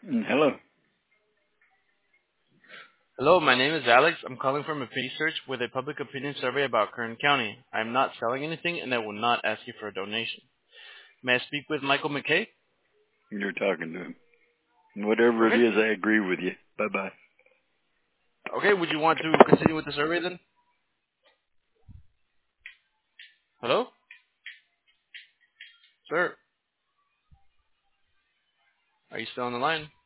Hello. Hello, my name is Alex. I'm calling from a research with a public opinion survey about Kern County. I'm not selling anything and I will not ask you for a donation. May I speak with Michael McKay? You're talking to him. Whatever it Okay. is, I agree with you. Bye-bye. Okay, would you want to continue with the survey then? Hello? Sir, are you still on the line?